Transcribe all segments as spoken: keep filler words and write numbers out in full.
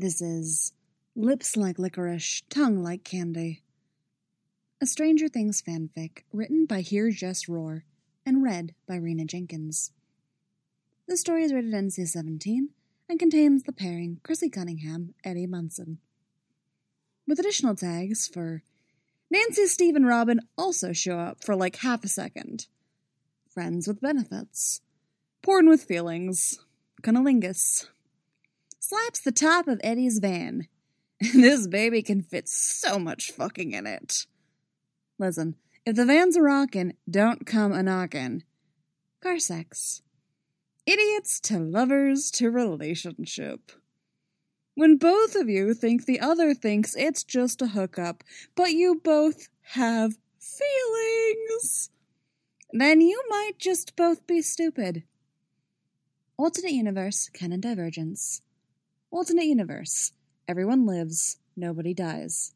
This is Lips Like Licorice, Tongue Like Candy, a Stranger Things fanfic written by Hear Just Roar and read by Rena Jenkins. The story is rated N C seventeen and contains the pairing Chrissy Cunningham, Eddie Munson, with additional tags for Nancy, Steve, and Robin also show up for like half a second. Friends with benefits. Porn with feelings. Cunnilingus. Slaps the top of Eddie's van. This baby can fit so much fucking in it. Listen, if the van's a rockin', don't come a knockin'. Car sex. Idiots to lovers to relationship. When both of you think the other thinks it's just a hookup, but you both have feelings, then you might just both be stupid. Alternate universe, canon divergence. Alternate universe. Everyone lives, nobody dies.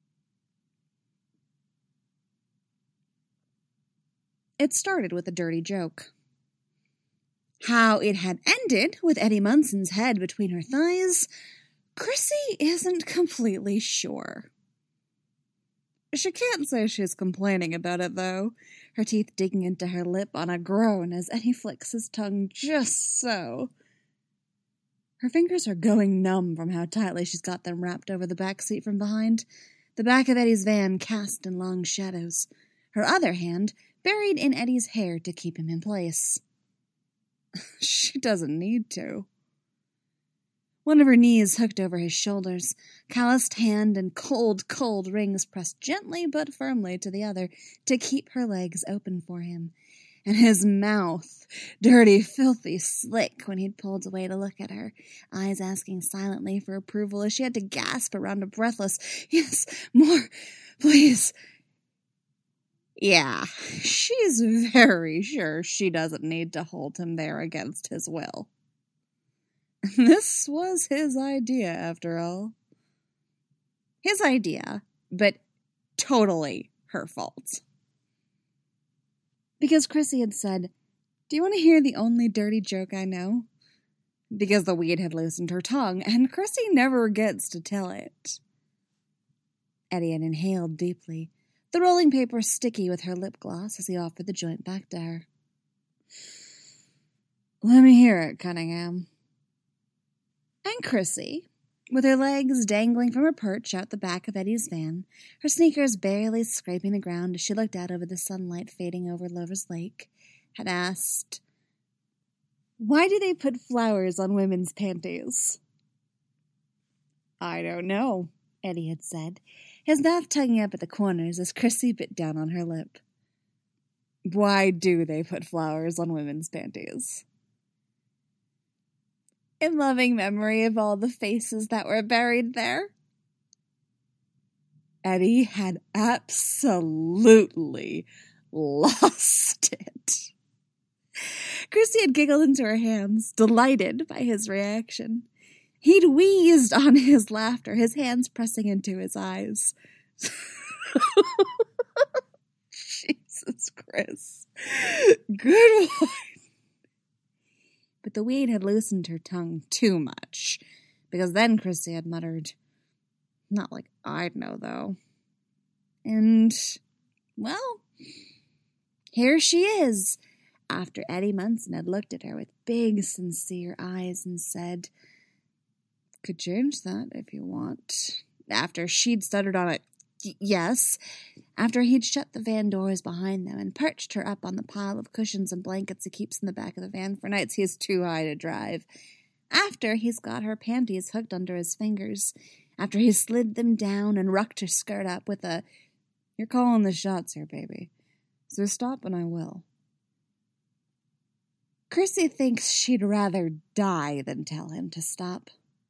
It started with a dirty joke. How it had ended with Eddie Munson's head between her thighs, Chrissy isn't completely sure. She can't say she's complaining about it, though, her teeth digging into her lip on a groan as Eddie flicks his tongue just so. Her fingers are going numb from how tightly she's got them wrapped over the back seat from behind, the back of Eddie's van cast in long shadows, her other hand buried in Eddie's hair to keep him in place. She doesn't need to. One of her knees hooked over his shoulders, calloused hand and cold, cold rings pressed gently but firmly to the other to keep her legs open for him, and his mouth, dirty, filthy, slick when he'd pulled away to look at her, eyes asking silently for approval as she had to gasp around a breathless, "Yes, more, please." Yeah, she's very sure she doesn't need to hold him there against his will. This was his idea, after all. His idea, but totally her fault. Because Chrissy had said, "Do you want to hear the only dirty joke I know?" Because the weed had loosened her tongue, and Chrissy never gets to tell it. Eddie had inhaled deeply, the rolling paper sticky with her lip gloss as he offered the joint back to her. "Let me hear it, Cunningham." And Chrissy, with her legs dangling from her perch out the back of Eddie's van, her sneakers barely scraping the ground as she looked out over the sunlight fading over Lover's Lake, had asked, "Why do they put flowers on women's panties?" "I don't know," Eddie had said, his mouth tugging up at the corners as Chrissy bit down on her lip. "Why do they put flowers on women's panties?" In loving memory of all the faces that were buried there. Eddie had absolutely lost it. Chrissy had giggled into her hands, delighted by his reaction. He'd wheezed on his laughter, his hands pressing into his eyes. Jesus, Chris. Good one. But the weed had loosened her tongue too much, because then Chrissy had muttered, "Not like I'd know, though." And, well, here she is, after Eddie Munson had looked at her with big, sincere eyes and said, "Could change that if you want." After she'd stuttered on it, yes, after he'd shut the van doors behind them and perched her up on the pile of cushions and blankets he keeps in the back of the van for nights he is too high to drive, after he's got her panties hooked under his fingers, after he's slid them down and rucked her skirt up with a, "You're calling the shots here, baby, so stop and I will." Chrissy thinks she'd rather die than tell him to stop.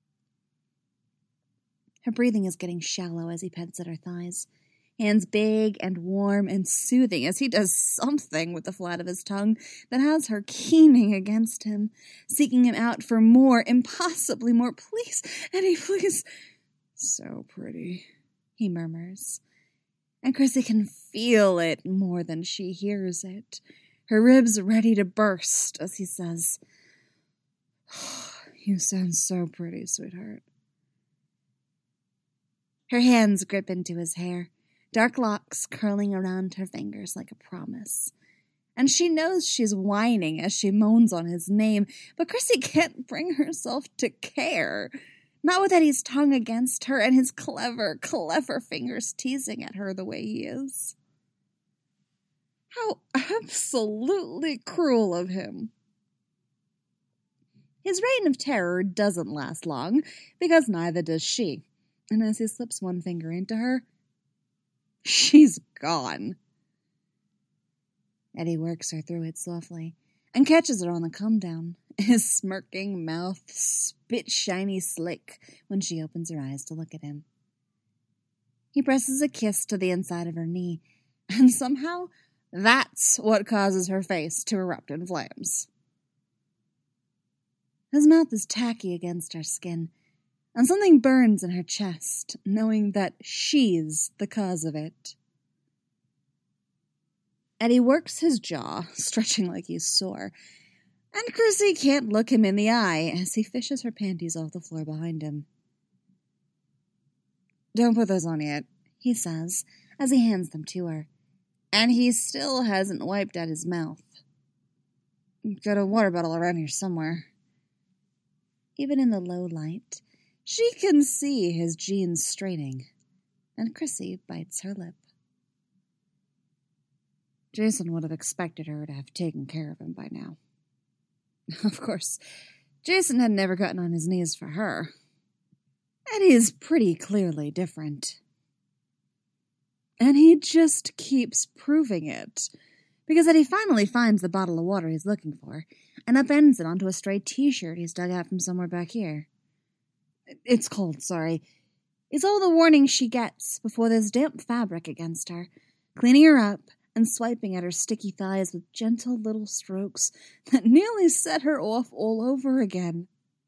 Her breathing is getting shallow as he pets at her thighs, hands big and warm and soothing as he does something with the flat of his tongue that has her keening against him, seeking him out for more, impossibly more. "Please, Eddie, please." "So pretty," he murmurs. And Chrissy can feel it more than she hears it, her ribs ready to burst as he says, "You sound so pretty, sweetheart." Her hands grip into his hair, dark locks curling around her fingers like a promise. And she knows she's whining as she moans on his name, but Chrissy can't bring herself to care. Not with Eddie's tongue against her and his clever, clever fingers teasing at her the way he is. How absolutely cruel of him. His reign of terror doesn't last long, because neither does she. And as he slips one finger into her, she's gone. Eddie works her through it softly and catches her on the come down, his smirking mouth spit shiny slick when she opens her eyes to look at him. He presses a kiss to the inside of her knee, and somehow that's what causes her face to erupt in flames. His mouth is tacky against her skin, and something burns in her chest, knowing that she's the cause of it. Eddie works his jaw, stretching like he's sore, and Chrissy can't look him in the eye as he fishes her panties off the floor behind him. "Don't put those on yet," he says, as he hands them to her, and he still hasn't wiped at his mouth. "Got a water bottle around here somewhere." Even in the low light, she can see his jeans straining, and Chrissy bites her lip. Jason would have expected her to have taken care of him by now. Of course, Jason had never gotten on his knees for her. Eddie's pretty clearly different. And he just keeps proving it, because Eddie finally finds the bottle of water he's looking for and upends it onto a stray t-shirt he's dug out from somewhere back here. "It's cold, sorry," is all the warning she gets before there's damp fabric against her, cleaning her up and swiping at her sticky thighs with gentle little strokes that nearly set her off all over again.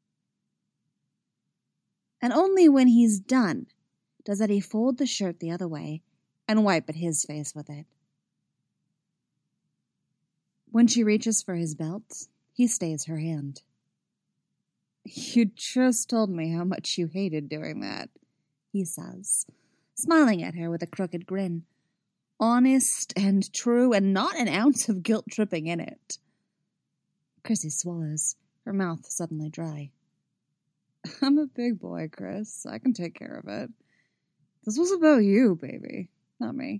And only when he's done does Eddie fold the shirt the other way and wipe at his face with it. When she reaches for his belt, he stays her hand. "You just told me how much you hated doing that," he says, smiling at her with a crooked grin. Honest and true, and not an ounce of guilt-tripping in it. Chrissy swallows, her mouth suddenly dry. "I'm a big boy, Chris. I can take care of it. This was about you, baby, not me."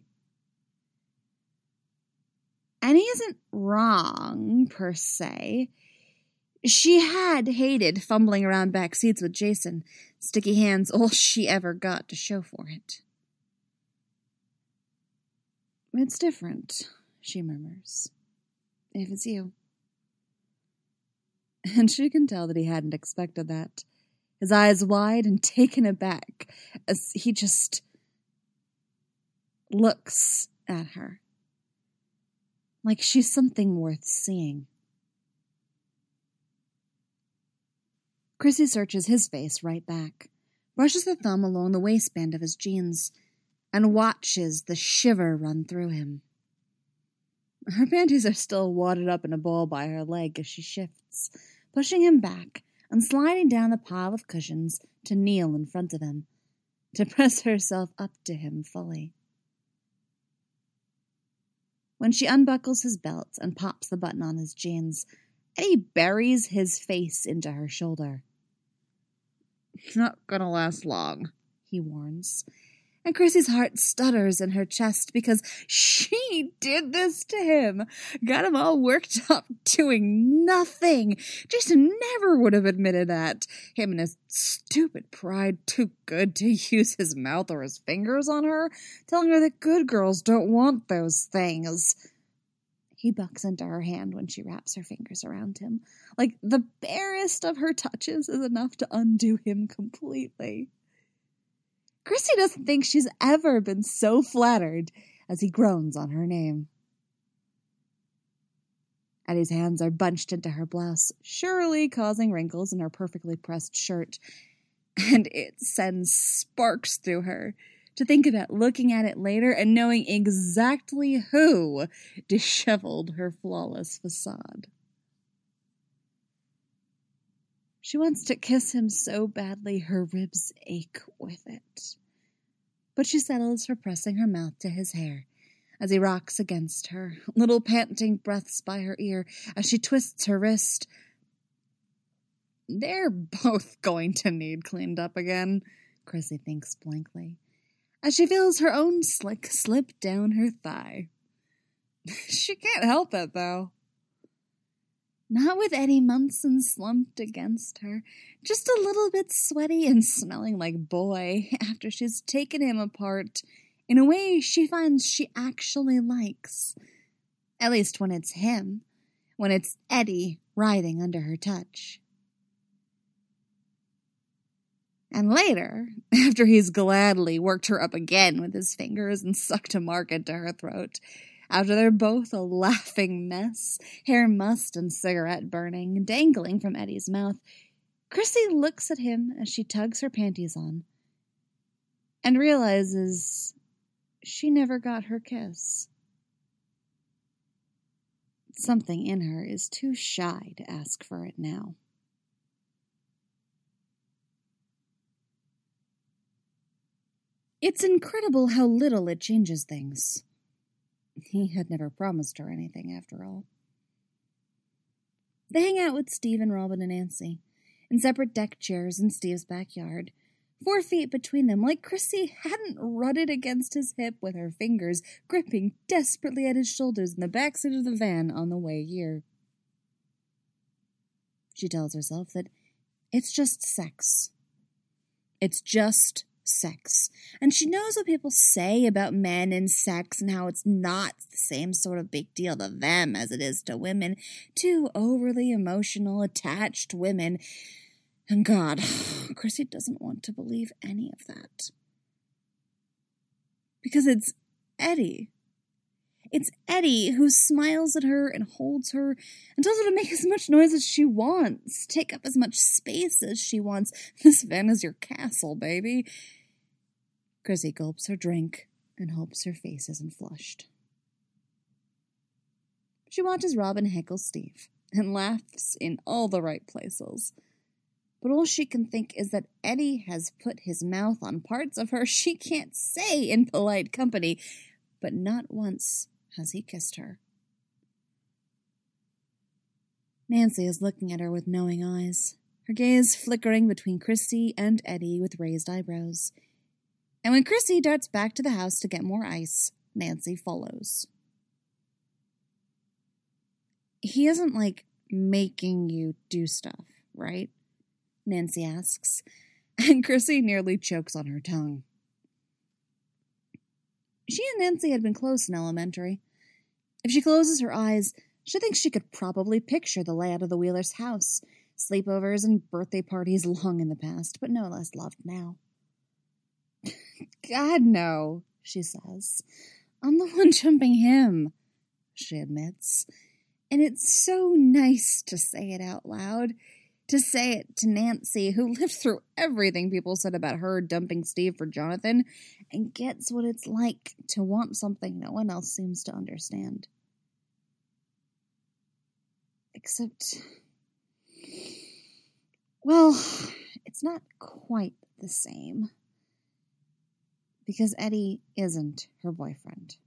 And he isn't wrong, per se. She had hated fumbling around back seats with Jason, sticky hands all she ever got to show for it. "It's different," she murmurs, "if it's you." And she can tell that he hadn't expected that, his eyes wide and taken aback as he just looks at her, like she's something worth seeing. Chrissy searches his face right back, brushes the thumb along the waistband of his jeans, and watches the shiver run through him. Her panties are still wadded up in a ball by her leg as she shifts, pushing him back and sliding down the pile of cushions to kneel in front of him, to press herself up to him fully. When she unbuckles his belt and pops the button on his jeans, Eddie buries his face into her shoulder. "It's not gonna last long," he warns. And Chrissy's heart stutters in her chest because she did this to him. Got him all worked up doing nothing. Jason never would have admitted that. Him and his stupid pride, too good to use his mouth or his fingers on her, telling her that good girls don't want those things. He bucks into her hand when she wraps her fingers around him. Like the barest of her touches is enough to undo him completely. Chrissy doesn't think she's ever been so flattered as he groans on her name. Eddie's hands are bunched into her blouse, surely causing wrinkles in her perfectly pressed shirt, and it sends sparks through her to think about looking at it later and knowing exactly who disheveled her flawless facade. She wants to kiss him so badly her ribs ache with it. but she settles for pressing her mouth to his hair as he rocks against her, little panting breaths by her ear as she twists her wrist. They're both going to need cleaned up again, Chrissy thinks blankly, as she feels her own slick slip down her thigh. She can't help it, though. Not with Eddie Munson slumped against her, just a little bit sweaty and smelling like boy after she's taken him apart in a way she finds she actually likes. At least when it's him, when it's Eddie writhing under her touch. And later, after he's gladly worked her up again with his fingers and sucked a mark into her throat, after they're both a laughing mess, hair mussed and cigarette burning, dangling from Eddie's mouth, Chrissy looks at him as she tugs her panties on and realizes she never got her kiss. Something in her is too shy to ask for it now. It's incredible how little it changes things. He had never promised her anything, after all. They hang out with Steve and Robin and Nancy, in separate deck chairs in Steve's backyard, four feet between them, like Chrissy hadn't rutted against his hip with her fingers, gripping desperately at his shoulders in the backseat of the van on the way here. She tells herself that it's just sex. It's just sex. And she knows what people say about men and sex and how it's not the same sort of big deal to them as it is to women. Two overly emotional, attached women. And God, Chrissy doesn't want to believe any of that. Because it's Eddie. It's Eddie who smiles at her and holds her and tells her to make as much noise as she wants, take up as much space as she wants. This van is your castle, baby. Chrissy gulps her drink and hopes her face isn't flushed. She watches Robin heckle Steve and laughs in all the right places. But all she can think is that Eddie has put his mouth on parts of her she can't say in polite company, but not once has he kissed her. Nancy is looking at her with knowing eyes, her gaze flickering between Chrissy and Eddie with raised eyebrows. And when Chrissy darts back to the house to get more ice, Nancy follows. He isn't, like, making you do stuff, right? Nancy asks, and Chrissy nearly chokes on her tongue. She and Nancy had been close in elementary. If she closes her eyes, she thinks she could probably picture the layout of the Wheelers' house, sleepovers and birthday parties long in the past, but no less loved now. God, no, she says. I'm the one jumping him, she admits. And it's so nice to say it out loud. To say it to Nancy, who lived through everything people said about her dumping Steve for Jonathan, and gets what it's like to want something no one else seems to understand. Except, well, it's not quite the same. Because Eddie isn't her boyfriend.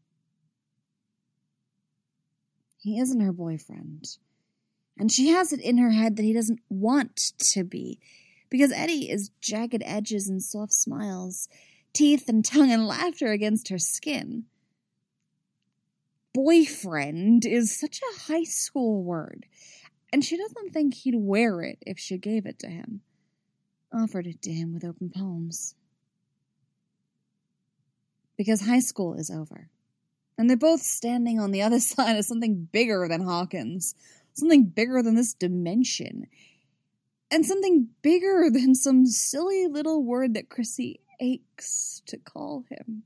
He isn't her boyfriend. And she has it in her head that he doesn't want to be. Because Eddie is jagged edges and soft smiles, teeth and tongue and laughter against her skin. Boyfriend is such a high school word. And she doesn't think he'd wear it if she gave it to him. Offered it to him with open palms. Because high school is over. And they're both standing on the other side of something bigger than Hawkins. Something bigger than this dimension. And something bigger than some silly little word that Chrissy aches to call him.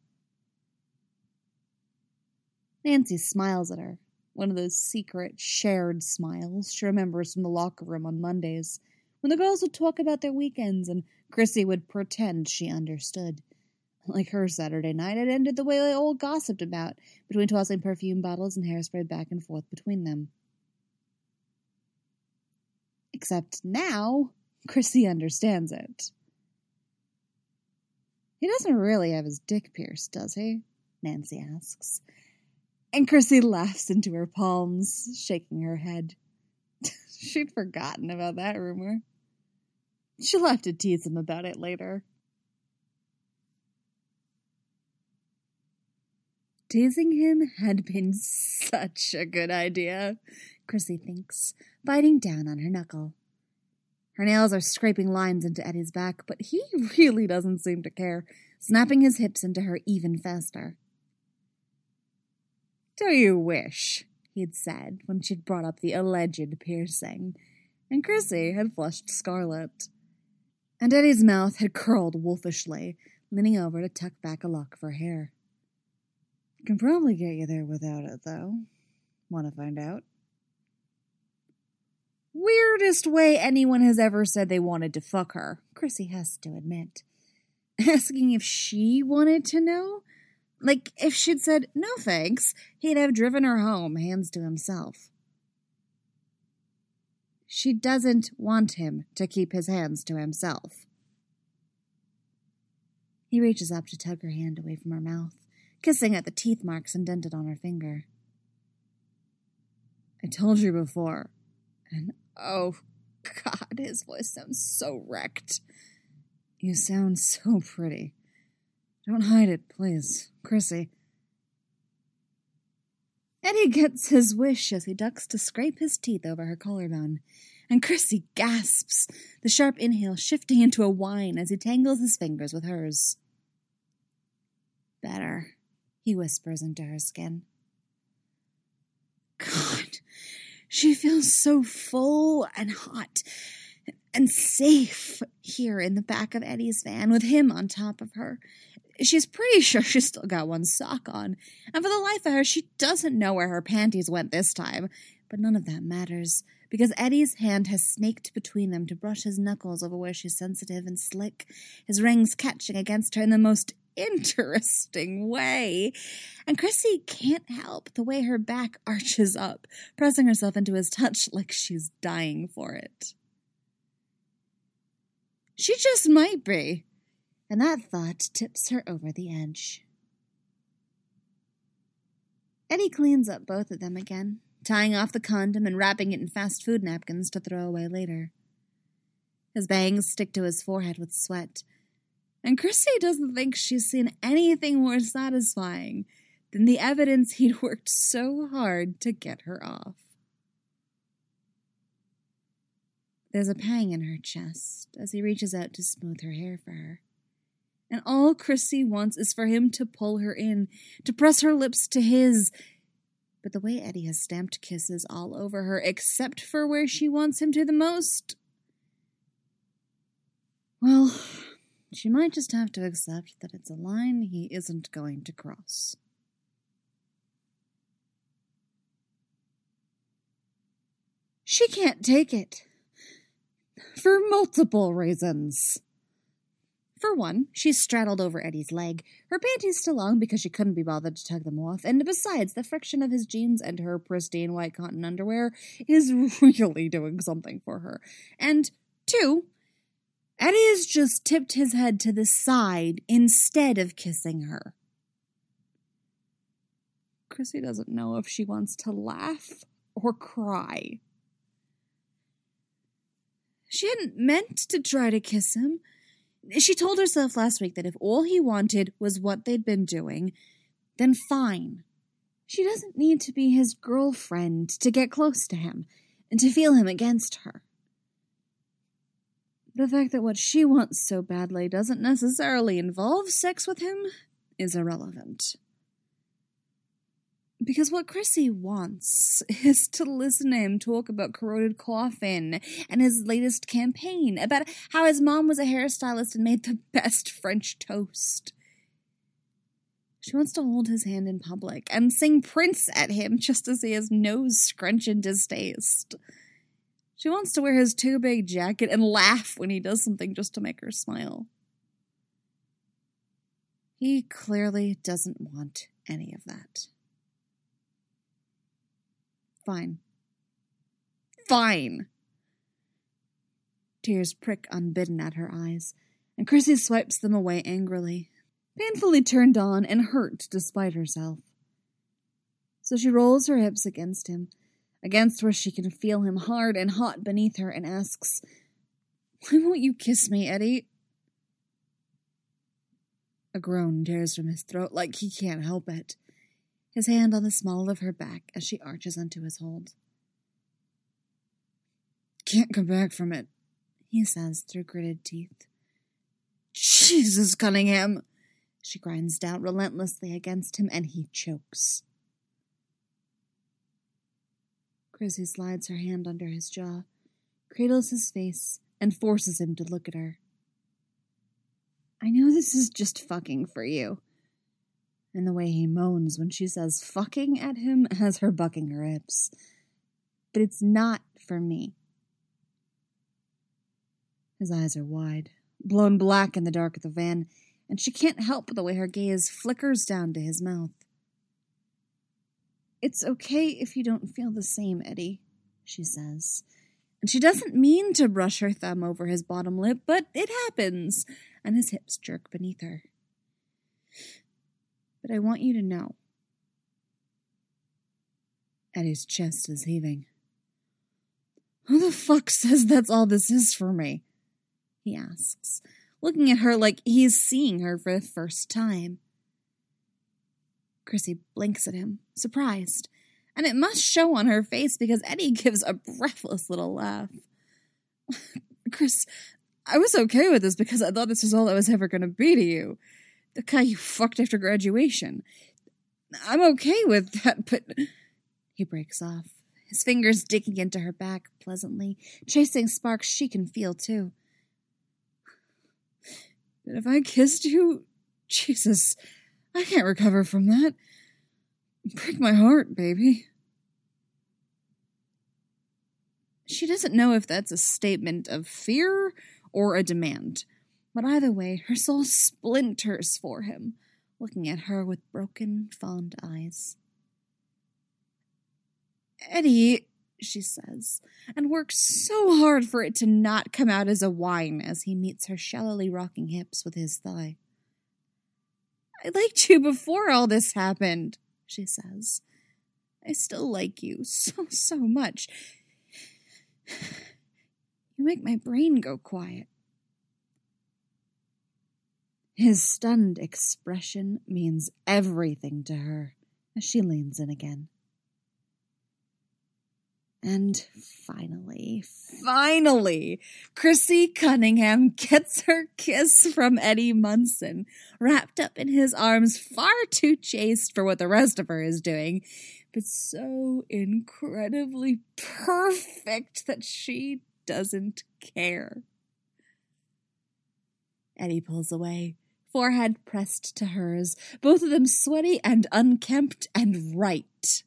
Nancy smiles at her. One of those secret, shared smiles she remembers from the locker room on Mondays, when the girls would talk about their weekends and Chrissy would pretend she understood. Like her Saturday night, it ended the way they all gossiped about, between tossing perfume bottles and hairspray back and forth between them. Except now, Chrissy understands it. He doesn't really have his dick pierced, does he? Nancy asks. And Chrissy laughs into her palms, shaking her head. She'd forgotten about that rumor. She'll have to tease him about it later. Teasing him had been such a good idea, Chrissy thinks, biting down on her knuckle. Her nails are scraping lines into Eddie's back, but he really doesn't seem to care, snapping his hips into her even faster. "Do you wish?" he'd said when she'd brought up the alleged piercing, and Chrissy had flushed scarlet. And Eddie's mouth had curled wolfishly, leaning over to tuck back a lock of her hair. "Can probably get you there without it, though. Want to find out?" Weirdest way anyone has ever said they wanted to fuck her, Chrissy has to admit. Asking if she wanted to know? Like, if she'd said, no thanks, he'd have driven her home, hands to himself. She doesn't want him to keep his hands to himself. He reaches up to tug her hand away from her mouth, kissing at the teeth marks indented on her finger. "I told you before, and oh, God, his voice sounds so wrecked. You sound so pretty. Don't hide it, please, Chrissy." Eddie gets his wish as he ducks to scrape his teeth over her collarbone, and Chrissy gasps, the sharp inhale shifting into a whine as he tangles his fingers with hers. "Better," he whispers into her skin. God, she feels so full and hot and safe here in the back of Eddie's van with him on top of her. She's pretty sure she's still got one sock on, and for the life of her, she doesn't know where her panties went this time. But none of that matters, because Eddie's hand has snaked between them to brush his knuckles over where she's sensitive and slick, his rings catching against her in the most interesting way. And Chrissy can't help the way her back arches up, pressing herself into his touch like she's dying for it. She just might be. And that thought tips her over the edge. Eddie cleans up both of them again, tying off the condom and wrapping it in fast food napkins to throw away later. His bangs stick to his forehead with sweat, and Chrissy doesn't think she's seen anything more satisfying than the evidence he'd worked so hard to get her off. There's a pang in her chest as he reaches out to smooth her hair for her. And all Chrissy wants is for him to pull her in, to press her lips to his. But the way Eddie has stamped kisses all over her, except for where she wants him to the most, well, she might just have to accept that it's a line he isn't going to cross. She can't take it. For multiple reasons. For one, she's straddled over Eddie's leg, her panties still on because she couldn't be bothered to tug them off, and besides, the friction of his jeans and her pristine white cotton underwear is really doing something for her. And two, Eddie has just tipped his head to the side instead of kissing her. Chrissy doesn't know if she wants to laugh or cry. She hadn't meant to try to kiss him. She told herself last week that if all he wanted was what they'd been doing, then fine. She doesn't need to be his girlfriend to get close to him and to feel him against her. The fact that what she wants so badly doesn't necessarily involve sex with him is irrelevant. Because what Chrissy wants is to listen to him talk about corroded coffin and his latest campaign, about how his mom was a hairstylist and made the best French toast. She wants to hold his hand in public and sing Prince at him just to see his nose scrunch in distaste. She wants to wear his too-big jacket and laugh when he does something just to make her smile. He clearly doesn't want any of that. Fine. Fine. Tears prick unbidden at her eyes, and Chrissy swipes them away angrily, painfully turned on and hurt despite herself. So she rolls her hips against him, against where she can feel him hard and hot beneath her, and asks, "Why won't you kiss me, Eddie?" A groan tears from his throat like he can't help it, his hand on the small of her back as she arches into his hold. "Can't come back from it," he says through gritted teeth. "Jesus, Cunningham!" She grinds down relentlessly against him, and he chokes. Chrissy slides her hand under his jaw, cradles his face, and forces him to look at her. "I know this is just fucking for you." And the way he moans when she says fucking at him has her bucking her hips. "But it's not for me." His eyes are wide, blown black in the dark of the van, and she can't help the way her gaze flickers down to his mouth. "It's okay if you don't feel the same, Eddie," she says. And she doesn't mean to brush her thumb over his bottom lip, but it happens, and his hips jerk beneath her. "But I want you to know." Eddie's chest is heaving. "Who the fuck says that's all this is for me?" he asks, looking at her like he's seeing her for the first time. Chrissy blinks at him, surprised, and it must show on her face because Eddie gives a breathless little laugh. "Chris, I was okay with this because I thought this was all I was ever going to be to you. The guy you fucked after graduation. I'm okay with that, but..." He breaks off, his fingers digging into her back pleasantly, chasing sparks she can feel too. "But if I kissed you, Jesus, I can't recover from that. Break my heart, baby." She doesn't know if that's a statement of fear or a demand, but either way, her soul splinters for him, looking at her with broken, fond eyes. "Eddie," she says, and works so hard for it to not come out as a whine as he meets her shallowly rocking hips with his thigh. "I liked you before all this happened," she says. "I still like you so, so much. You make my brain go quiet." His stunned expression means everything to her as she leans in again. And finally, finally, Chrissy Cunningham gets her kiss from Eddie Munson, wrapped up in his arms, far too chaste for what the rest of her is doing, but so incredibly perfect that she doesn't care. Eddie pulls away, forehead pressed to hers, both of them sweaty and unkempt and right.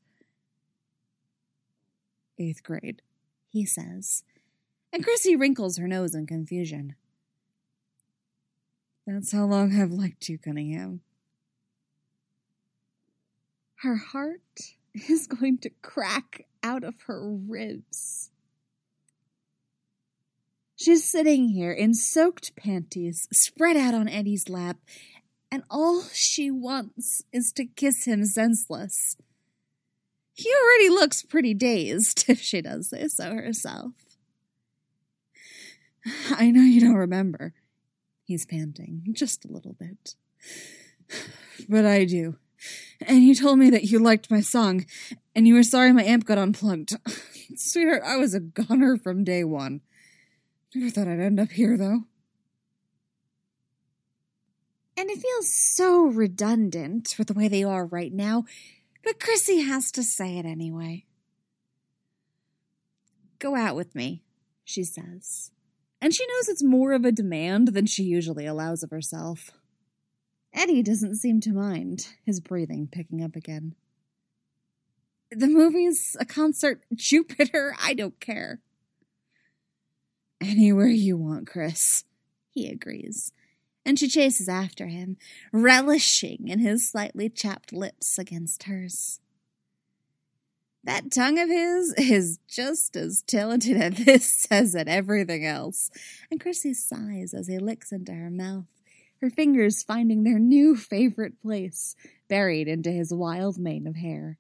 "Eighth grade," he says, and Chrissy wrinkles her nose in confusion. "That's how long I've liked you, Cunningham." Her heart is going to crack out of her ribs. She's sitting here in soaked panties, spread out on Eddie's lap, and all she wants is to kiss him senseless. He already looks pretty dazed, if she does say so herself. "I know you don't remember," he's panting, just a little bit. "But I do. And you told me that you liked my song, and you were sorry my amp got unplugged. Sweetheart, I was a goner from day one. Never thought I'd end up here, though." And it feels so redundant with the way they are right now, but Chrissy has to say it anyway. "Go out with me," she says. And she knows it's more of a demand than she usually allows of herself. Eddie doesn't seem to mind, his breathing picking up again. "The movies, a concert, Jupiter, I don't care." "Anywhere you want, Chris," he agrees, and she chases after him, relishing in his slightly chapped lips against hers. That tongue of his is just as talented at this as at everything else, and Chrissy sighs as he licks into her mouth, her fingers finding their new favorite place, buried into his wild mane of hair.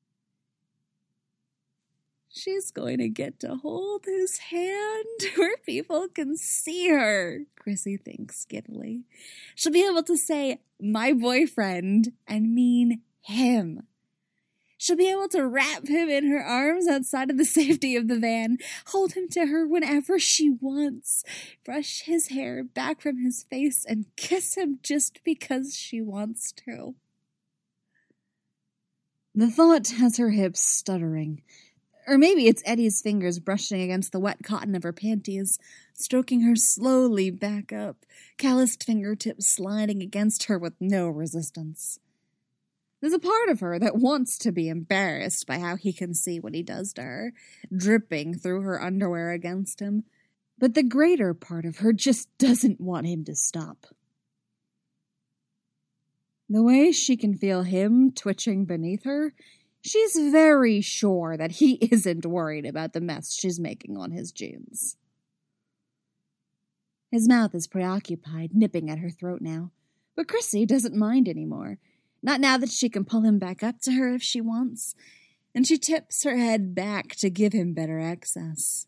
She's going to get to hold his hand where people can see her, Chrissy thinks giddily. She'll be able to say, my boyfriend, and mean him. She'll be able to wrap him in her arms outside of the safety of the van, hold him to her whenever she wants, brush his hair back from his face, and kiss him just because she wants to. The thought has her hips stuttering. Or maybe it's Eddie's fingers brushing against the wet cotton of her panties, stroking her slowly back up, calloused fingertips sliding against her with no resistance. There's a part of her that wants to be embarrassed by how he can see what he does to her, dripping through her underwear against him, but the greater part of her just doesn't want him to stop. The way she can feel him twitching beneath her, she's very sure that he isn't worried about the mess she's making on his jeans. His mouth is preoccupied, nipping at her throat now, but Chrissy doesn't mind anymore. Not now that she can pull him back up to her if she wants, and she tips her head back to give him better access.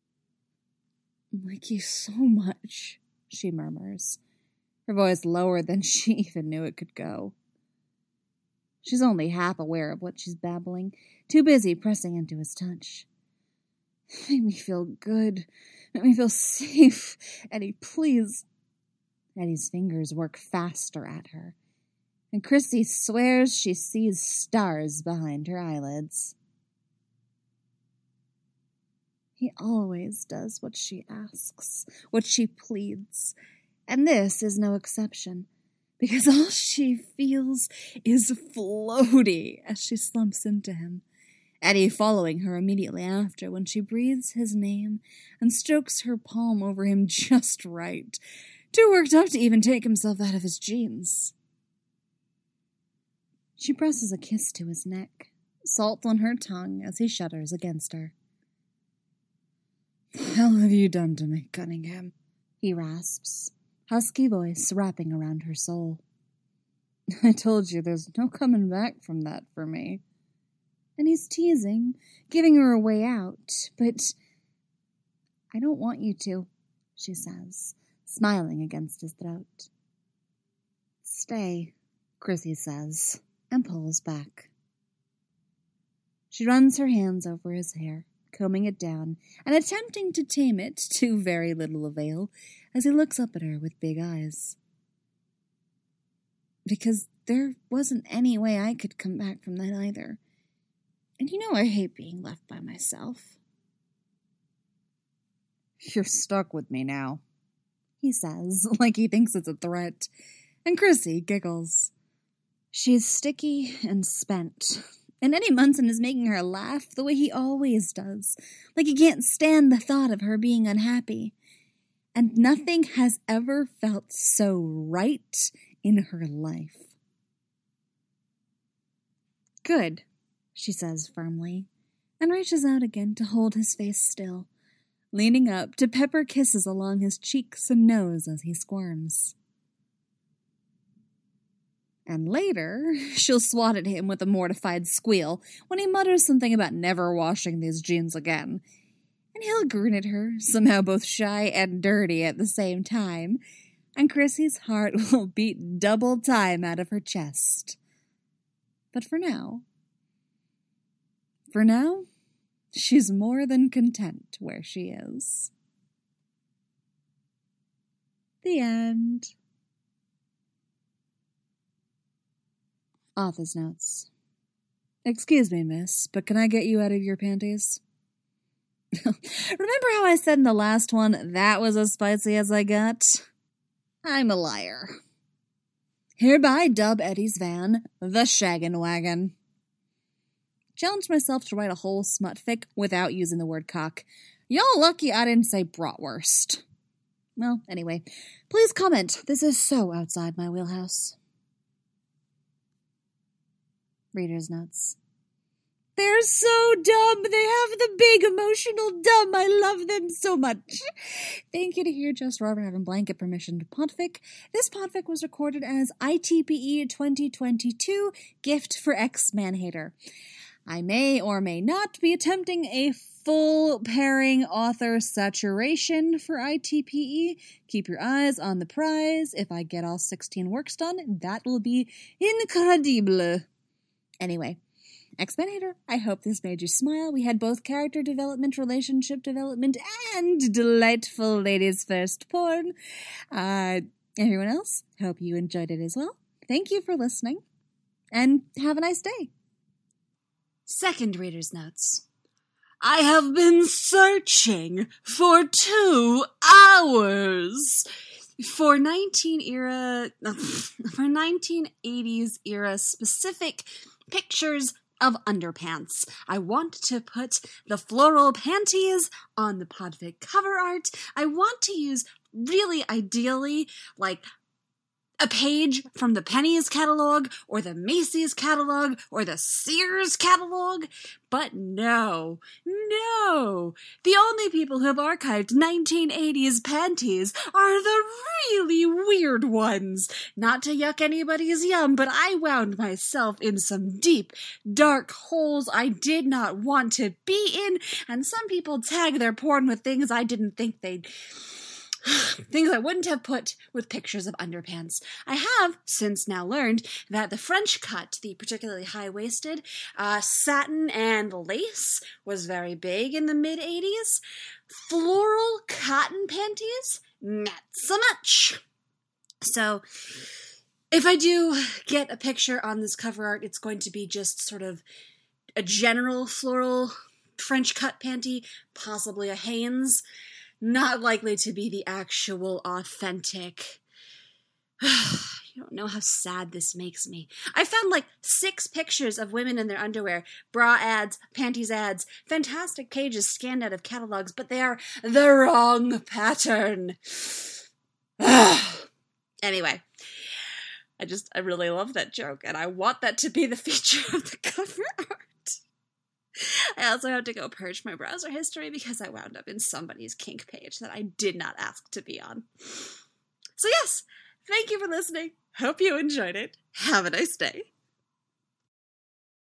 I like you so much, she murmurs, her voice lower than she even knew it could go. She's only half aware of what she's babbling, too busy pressing into his touch. Make me feel good. Make me feel safe. Eddie, please. Eddie's fingers work faster at her, and Chrissy swears she sees stars behind her eyelids. He always does what she asks, what she pleads, and this is no exception, because all she feels is floaty as she slumps into him, Eddie following her immediately after when she breathes his name and strokes her palm over him just right, too worked up to even take himself out of his jeans. She presses a kiss to his neck, salt on her tongue as he shudders against her. "What the hell have you done to me, Cunningham?" he rasps, husky voice wrapping around her soul. "I told you there's no coming back from that for me." And he's teasing, giving her a way out, but "I don't want you to," she says, smiling against his throat. "Stay," Chrissy says, and pulls back. She runs her hands over his hair, combing it down, and attempting to tame it to very little avail as he looks up at her with big eyes. "Because there wasn't any way I could come back from that either. And you know I hate being left by myself." "You're stuck with me now," he says, like he thinks it's a threat, and Chrissy giggles. She's sticky and spent, and Eddie Munson is making her laugh the way he always does, like he can't stand the thought of her being unhappy. And nothing has ever felt so right in her life. "Good," she says firmly, and reaches out again to hold his face still, leaning up to pepper kisses along his cheeks and nose as he squirms. And later, she'll swat at him with a mortified squeal when he mutters something about never washing these jeans again. And he'll grin at her, somehow both shy and dirty at the same time, and Chrissy's heart will beat double time out of her chest. But for now, for now, she's more than content where she is. The end. Author's notes. "Excuse me, miss, but can I get you out of your panties?" Remember how I said in the last one that was as spicy as I got? I'm a liar. Hereby dub Eddie's van the Shaggin' Wagon. Challenged myself to write a whole smut fic without using the word cock. Y'all lucky I didn't say bratwurst. Well, anyway, please comment. This is so outside my wheelhouse. Reader's notes. They're so dumb. They have the big emotional dumb. I love them so much. Thank you to Here Just Roar for having blanket permission to podfic. This podfic was recorded as I T P E twenty twenty-two Gift for Ex-Man-Hater. I may or may not be attempting a full pairing author saturation for I T P E. Keep your eyes on the prize. If I get all sixteen works done, that will be incredible. Anyway, Ex-Man-Hater, I hope this made you smile. We had both character development, relationship development, and delightful ladies first porn. Uh, everyone else, hope you enjoyed it as well. Thank you for listening, and have a nice day. Second reader's notes. I have been searching for two hours for nineteen era, for nineteen eighties era specific pictures of underpants. I want to put the floral panties on the podfic cover art. I want to use, really ideally, like a page from the Penny's catalog, or the Macy's catalog, or the Sears catalog. But no, no. The only people who have archived nineteen eighties panties are the really weird ones. Not to yuck anybody's yum, but I wound myself in some deep, dark holes I did not want to be in, and some people tag their porn with things I didn't think they'd... things I wouldn't have put with pictures of underpants. I have since now learned that the French cut, the particularly high-waisted, uh, satin and lace, was very big in the mid-eighties. Floral cotton panties, not so much. So, if I do get a picture on this cover art, it's going to be just sort of a general floral French cut panty, possibly a Hanes. Not likely to be the actual authentic. You don't know how sad this makes me. I found like six pictures of women in their underwear, bra ads, panties ads, fantastic pages scanned out of catalogs, but they are the wrong pattern. Anyway, I just, I really love that joke, and I want that to be the feature of the cover art. I also have to go purge my browser history because I wound up in somebody's kink page that I did not ask to be on. So yes, thank you for listening. Hope you enjoyed it. Have a nice day.